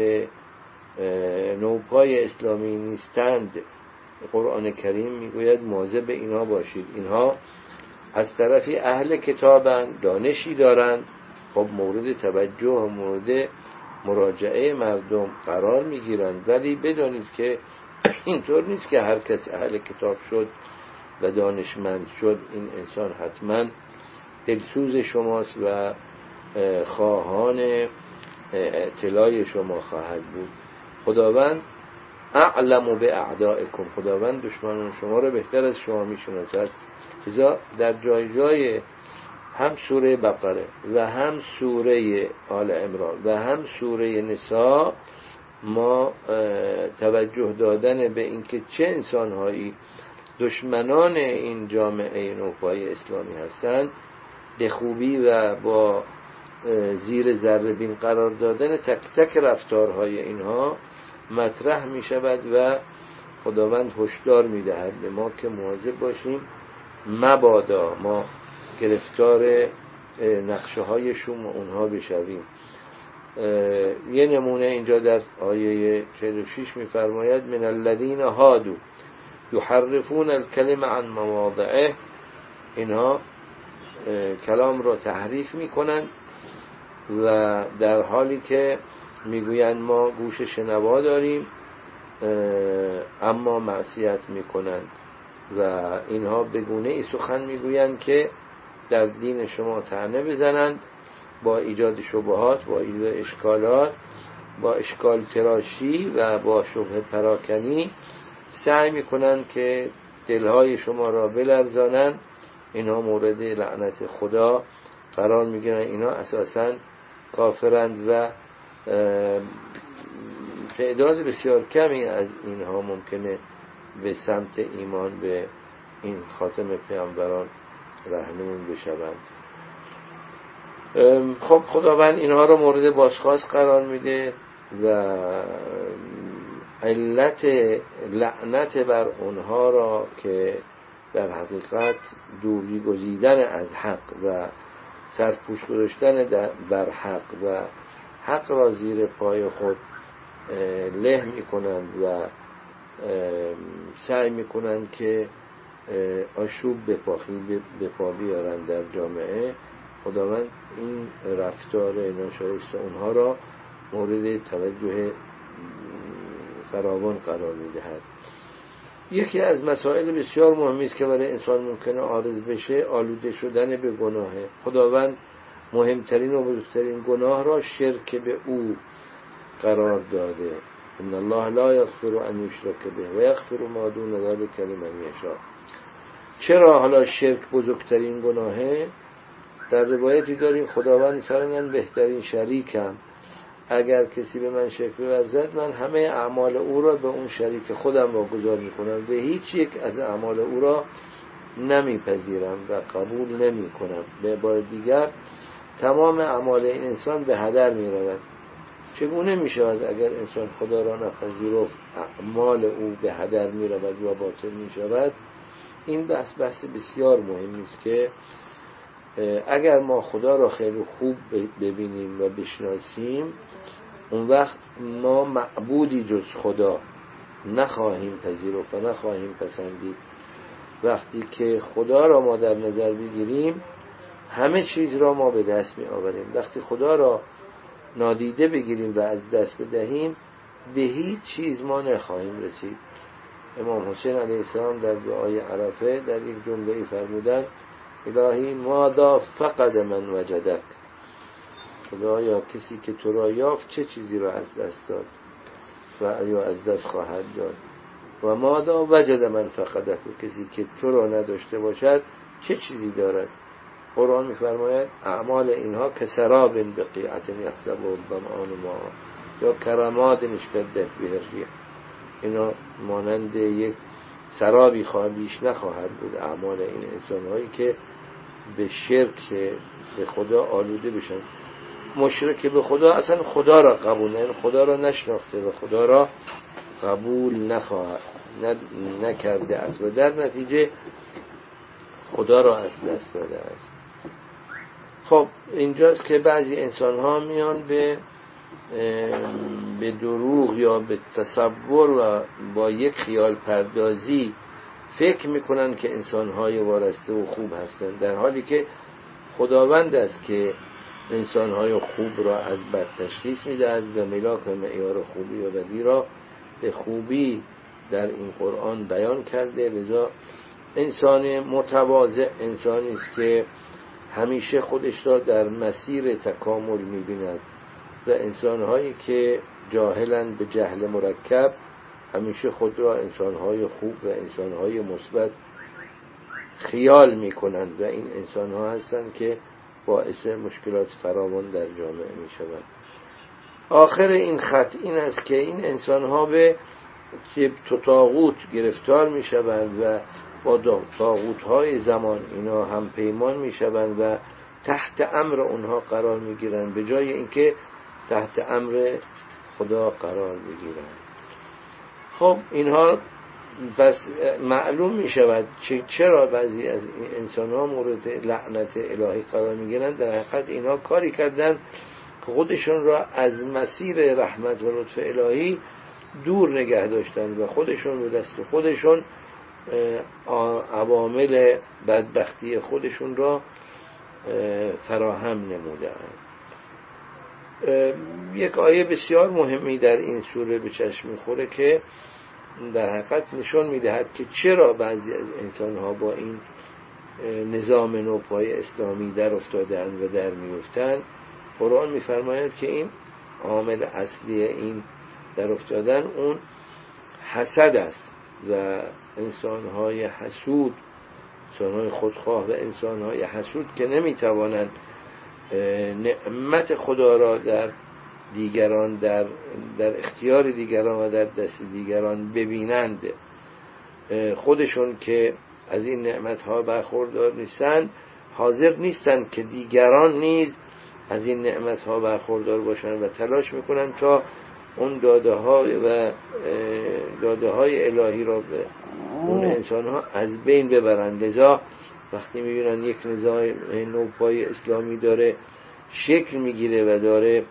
نوپای اسلامی نیستند. قرآن کریم میگوید مواظب اینا باشید، اینها از طرفی اهل کتابند، دانشی دارند، خب مورد توجه و مورد مراجعه مردم قرار میگیرند. ولی بدانید که اینطور نیست که هر کس اهل کتاب شد و دانشمند شد این انسان حتما دلسوز شماست و خواهان اطلاع شما خواهد بود. خداوند اعلم به اعدائکم، خداوند دشمنان شما را بهتر از شما میشناسد. لذا در جای جای هم سوره بقره و هم سوره آل عمران و هم سوره نساء ما توجه دادن به اینکه چه انسانهایی دشمنان این جامعه نوپای اسلامی هستند به خوبی و با زیر ذره بین قرار دادن تک تک رفتارهای اینها مطرح می شود و خداوند هشدار می دهد به ما که مواظب باشیم مبادا ما گرفتار نقشه های شوم اونها بشویم. یه نمونه اینجا در آیه چهل و شش می فرماید من الذین هادو یحرفون الکلم عن مواضعه، اینها کلام را تحریف می کنند و در حالی که میگویند ما گوش شنوا داریم اما معصیت میکنند و اینها به گونه ای سخن میگویند که در دین شما طعنه بزنند، با ایجاد شبهات، با ایجاد اشکالات، با اشکال تراشی و با شبهه پراکنی سعی میکنند که دلهای شما را بلرزانند. اینها مورد لعنت خدا قرار میگیرند. اینها اساساً کافرند و تعداد بسیار کمی از اینها ممکنه به سمت ایمان به این خاتم پیامبران راهنمون بشوند. خب خداوند اینها رو مورد بازخواست قرار میده و علت لعنت بر اونها را که در حقیقت دوری گزیدن از حق و سرپوش گذاشتن بر حق و حق را زیر پای خود له می کنند و سعی می کنند که آشوب به پا بیارند در جامعه. خداوند این رفتار ناشایست اونها را مورد توجه فراوان قرار می دهد. یکی از مسائل بسیار مهمی است که برای انسان ممکنه عارض بشه آلوده شدن به گناهه. خداوند مهمترین و بزرگترین گناه را شرک به او قرار داده. ان الله لا یغفر ان یشرک به و یغفر ما دون ذلک لمن یشاء. چرا حالا شرک بزرگترین گناهه؟ در روایتی داریم خداوند فرمودند بهترین شریکم، اگر کسی به من شرک ورزد من همه اعمال او را به اون شریک خودم واگذار میکنم و هیچ یک از اعمال او را نمیپذیرم و قبول نمی کنم. به عبارت دیگر تمام اعمال این انسان به هدر می رود. چگونه می شود اگر انسان خدا را نپذیرفت اعمال او به هدر می رود و باطل می شود؟ این بحث بحث بسیار مهمی است که اگر ما خدا را خیلی خوب ببینیم و بشناسیم اون وقت ما معبودی جز خدا نخواهیم پذیرفت و نخواهیم پسندید. وقتی که خدا را ما در نظر بگیریم همه چیز را ما به دست می آوریم. وقتی خدا را نادیده بگیریم و از دست بدهیم به هیچ چیز ما نخواهیم رسید. امام حسین علیه السلام در دعای عرفه در یک جمله فرمودند الهی ماذا فقد من وجدک، خدایا کسی که تو را یافت چه چیزی را از دست داد و یا از دست خواهد داد، و ماذا وجد من فقدک، کسی که تو را نداشته باشد چه چیزی دارد. قرآن می‌فرماید اعمال اینها کسراب بقیعت یحسبه الظمآن ماء یا کرماد اشتدت به الریح، اینا مانند یک سرابی خواهد بیش نخواهد بود. اعمال این انسان‌هایی که به شرک به خدا آلوده بشن. مشرک به خدا اصلا خدا را قبول نه، خدا را نشناخته و خدا را قبول نخواهد نکرده است و در نتیجه خدا را از دست داده است. خب اینجاست که بعضی انسان ها میان به به دروغ یا به تصور و با یک خیال پردازی فکر میکنن که انسان های وارسته و خوب هستند، در حالی که خداوند است که انسان های خوب را از بد تشخیص میدهد و ملاک و معیار خوبی و بدی را به خوبی در این قرآن بیان کرده. لذا انسان متواضع انسانی است که همیشه خودش را در مسیر تکامل می‌بیند و انسان‌هایی که جاهلند به جهل مرکب همیشه خود را انسان‌های خوب و انسان‌های مثبت خیال می‌کنند و این انسان‌ها هستند که باعث مشکلات فراوان در جامعه می‌شوند. آخر این خط این است که این انسان‌ها به طاغوت گرفتار می‌شوند و با طاغوت‌های زمان اینا هم پیمان می‌شوند و تحت امر اونها قرار می‌گیرند به جای اینکه تحت امر خدا قرار بگیرند. خب اینها بس معلوم می‌شود چرا بعضی از این انسان‌ها مورد لعنت الهی قرار می‌گیرند. در حقیقت اینها کاری کردند که خودشون را از مسیر رحمت و لطف الهی دور نگه داشتند و خودشون به دست خودشون عوامل بدبختی خودشون را فراهم نمودند. یک آیه بسیار مهمی در این سوره به چشم می‌خوره که در حقیقت نشون می‌دهد که چرا بعضی از انسان‌ها با این نظام نوپای اسلامی در افتادند و در می‌افتند. قرآن می‌فرماید که این عامل اصلی این در افتادن اون حسد است و انسان‌های حسود، انسان‌های خودخواه و انسان‌های حسود که نمی‌توانند نعمت خدا را در دیگران در در اختیار دیگران و در دست دیگران ببینند، خودشون که از این نعمت‌ها برخوردار نیستند حاضر نیستند که دیگران نیز از این نعمت‌ها برخوردار باشند و تلاش می‌کنند تا اون داده‌های و داده‌های الهی را به اون انسان‌ها از بین ببرند. لذا وقتی می‌بینن یک نظام نوپای اسلامی داره شکل می‌گیره و داره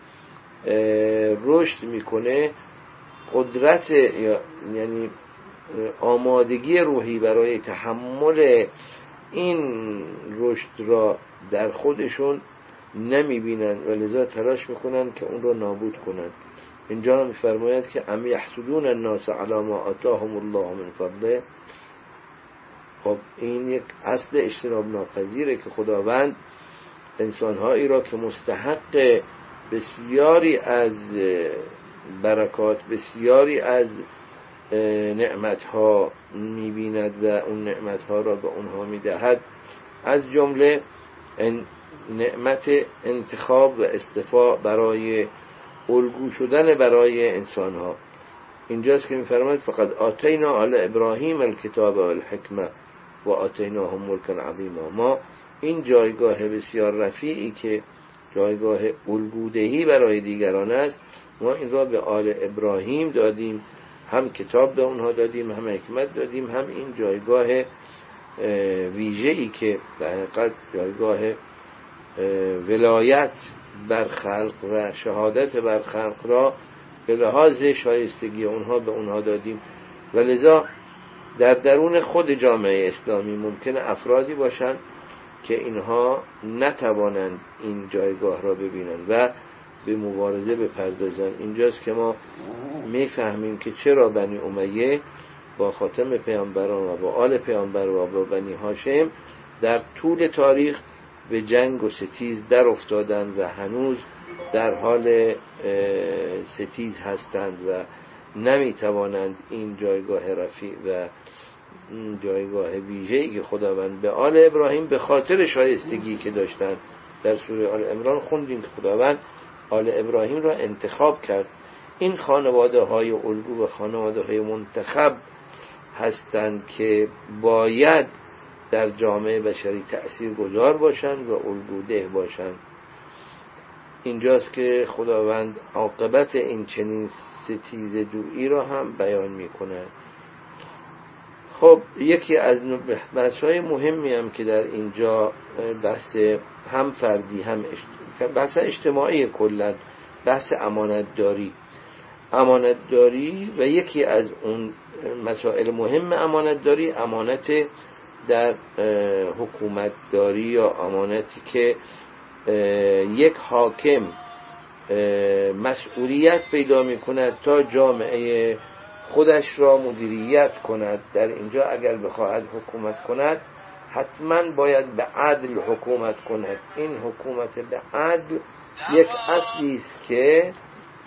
رشد می‌کنه، قدرت یعنی آمادگی روحی برای تحمل این رشد را در خودشون نمی‌بینن و لذا تلاش می‌کنن که اون را نابود کنند. اینجا می‌فرماید که ام یحسدون الناس علی ما آتاهم الله من فضله. خب این یک اصل اجتناب ناپذیره که خداوند انسان‌هایی را که مستحق بسیاری از برکات بسیاری از نعمت‌ها می‌بیند و اون نعمت‌ها را به اونها می‌دهد، از جمله نعمت انتخاب و اصطفاء برای الگو شدن برای انسان‌ها. اینجاست که می‌فرماید فقط آتینا آل ابراهیم الکتاب و الحکمه و آتیناهم ملکا عظیما. ما این جایگاه بسیار رفیعی که جایگاه الگودهی برای دیگران است، ما این را به آل ابراهیم دادیم، هم کتاب به اونها دادیم، هم حکمت دادیم، هم این جایگاه ویژه‌ای که در حقیقت جایگاه ولایت بر خلق و شهادت بر خلق را به لحاظ شایستگی اونها به اونها دادیم. و لذا در درون خود جامعه اسلامی ممکنه افرادی باشند که اینها نتوانند این جایگاه را ببینند و به مبارزه بپردازند. اینجاست که ما میفهمیم که چرا بنی امیه با خاتم پیامبران و با آل پیامبر و با بنی هاشم در طول تاریخ به جنگ و ستیز در افتادند و هنوز در حال ستیز هستند و نمیتوانند این جایگاه رفیع و جایگاه ویژه‌ای که خداوند به آل ابراهیم به خاطر شایستگی که داشتند در سوره آل عمران خوندیم که خداوند آل ابراهیم را انتخاب کرد. این خانواده های الگو و خانواده های منتخب هستند که باید در جامعه بشری تأثیر گذار باشند و الگوده باشند. اینجاست که خداوند عاقبت این چنین ستیزه جویی را هم بیان می‌کند. خب یکی از بحث‌های مهمی هم که در اینجا بحث هم فردی هم بحث اجتماعی کلاً بحث امانتداری امانتداری و یکی از اون مسائل مهم امانتداری امانت در حکومتداری یا امانتی که یک حاکم مسئولیت پیدا می کند تا جامعه خودش را مدیریت کند. در اینجا اگر بخواهد حکومت کند حتما باید به عدل حکومت کند. این حکومت به عدل یک اصلی است که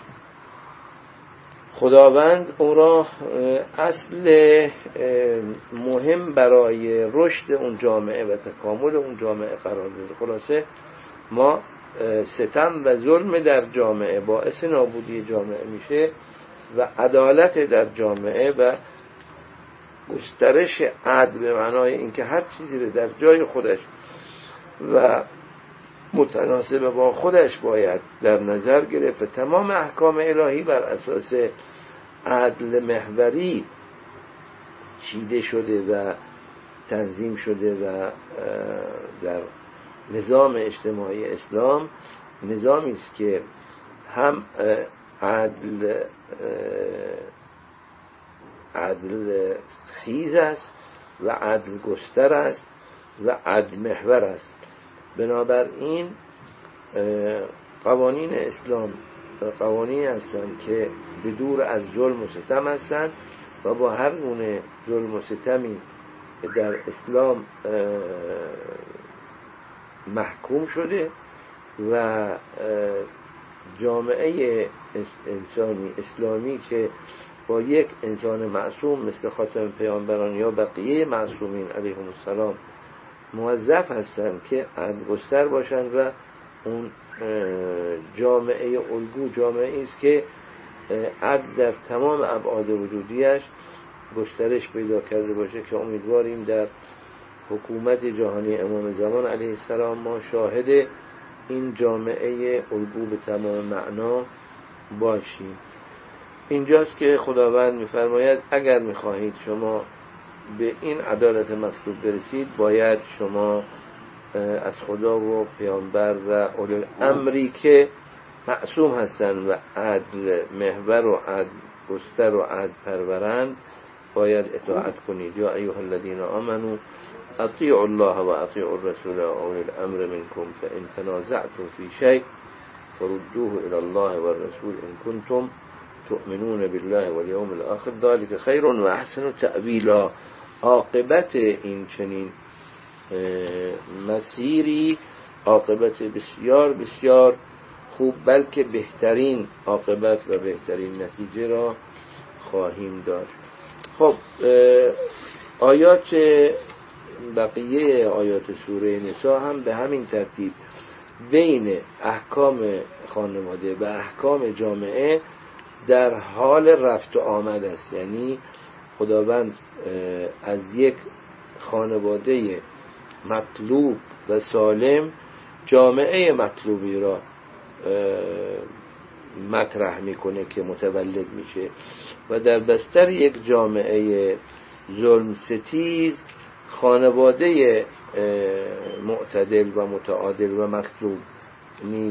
خداوند او را اصل مهم برای رشد اون جامعه و تکامل اون جامعه قرار داده. خلاصه ما ستم و ظلم در جامعه باعث نابودی جامعه میشه و عدالت در جامعه و گسترش عدل به معنای اینکه هر چیزی رو در جای خودش و متناسب با خودش باید در نظر گرفت و تمام احکام الهی بر اساس عدل محوری چیده شده و تنظیم شده و در نظام اجتماعی اسلام نظامی است که هم عدل عدل خیز است و عدل گستر است و عدل محور است. بنابراین قوانین اسلام قوانینی هستند که بدور از ظلم و ستم هستند و با هر گونه ظلم و ستمی در اسلام محکوم شده و جامعه انسانی اسلامی که با یک انسان معصوم مثل خاتم پیامبران یا بقیه معصومین علیهم السلام موظف هستند که عدل‌گستر باشند و اون جامعه الگو جامعه است که عدل در تمام ابعاد وجودیش گسترش پیدا کرده باشه که امیدواریم در حکومت جهانی امام زمان علیه السلام ما شاهد این جامعه الگو به تمام معنا باشیم. اینجاست که خداوند می‌فرماید اگر می‌خواهید شما به این عدالت مطلوب برسید باید شما از خدا و پیامبر و اولو الامری که معصوم هستند و عدل محور و عدل گستر و عدل پرورند باید اطاعت کنید. یا ایها الذین آمنوا اطیعوا الله و اطیعوا الرسول و اولو الامر منکم فان تنازعتم فی شیء فردوه الی الله و الرسول ان کنتم تؤمنون بالله والیوم الاخر ذلك خیر و احسن تأویلا. عاقبت این چنین مسیری عاقبت بسیار بسیار خوب بلکه بهترین عاقبت و بهترین نتیجه را خواهیم داشت. خب آیات بقیه آیات سوره نساء هم به همین ترتیب بین احکام خانواده و احکام جامعه در حال رفت و آمد است. یعنی خداوند از یک خانواده مطلوب و سالم جامعه مطلوبی را مطرح میکنه که متولد میشه و در بستر یک جامعه ظلم ستیز خانواده معتدل و متعادل و مطلوب نیز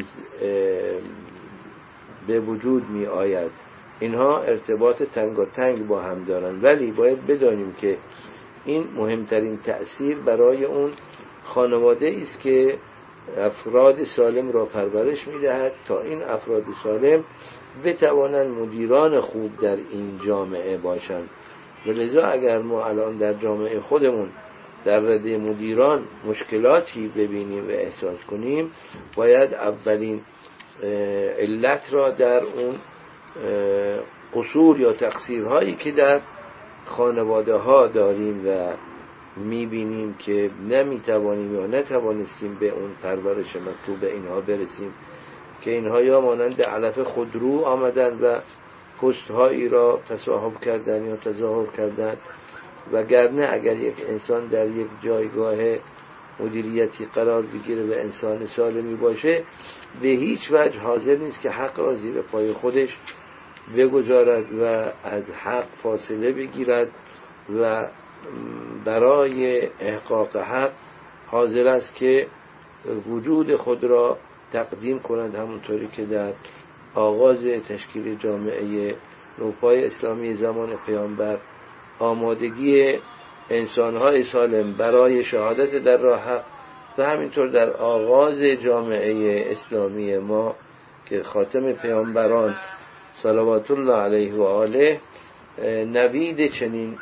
به وجود می آید. اینها ارتباط تنگاتنگ با هم دارند، ولی باید بدانیم که این مهمترین تأثیر برای اون خانواده است که افراد سالم را پرورش می‌دهد تا این افراد سالم بتوانند مدیران خوب در این جامعه باشند. ولذا اگر ما الان در جامعه خودمون در رده مدیران مشکلاتی ببینیم و احساس کنیم باید اولین علت را در اون قصور یا تقصیرهایی که در خانواده ها داریم و میبینیم که نمیتوانیم یا نتوانستیم به اون پرورش مطلوب اینها برسیم که اینها یا مانند علف خودرو آمدن و پستهایی را تصاحب کردن یا تظاهر کردن وگرنه اگر یک انسان در یک جایگاه مدیریتی قرار بگیره و انسان سالمی باشه، به هیچ وجه حاضر نیست که حق را زیر پای خودش بگذارد و از حق فاصله بگیرد و برای احقاق حق حاضر است که وجود خود را تقدیم کند، همونطوری که در آغاز تشکیل جامعه نوپای اسلامی زمان پیامبر آمادگی انسان‌های سالم برای شهادت در راه حق و همینطور در آغاز جامعه اسلامی ما که خاتم پیامبران صلوات الله علیه و آله نوید چنین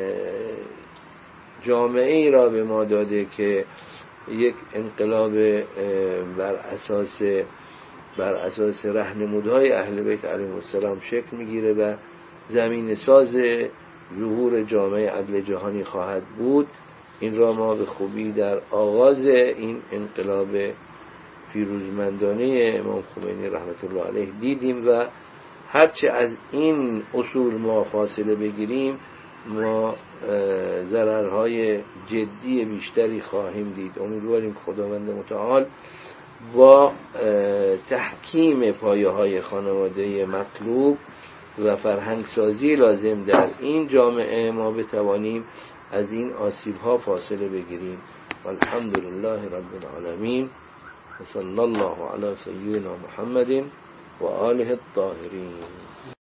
جامعه ای را به ما داده که یک انقلاب بر اساس بر اساس راهنمودهای اهل بیت علیهم السلام شکل میگیره و زمین ساز ظهور جامعه عدل جهانی خواهد بود. این را ما به خوبی در آغاز این انقلاب پیروزمندانه امام خمینی رحمت الله علیه دیدیم و هرچه از این اصول ما فاصله بگیریم ما ضررهای جدی بیشتری خواهیم دید. امیدواریم خداوند متعال با تحکیم پایه های خانواده مطلوب و فرهنگ سازی لازم در این جامعه ما بتوانیم از این آسیب ها فاصله بگیریم. والحمدلله رب العالمین و صلی الله علی سیدنا محمد و آله الطاهرین.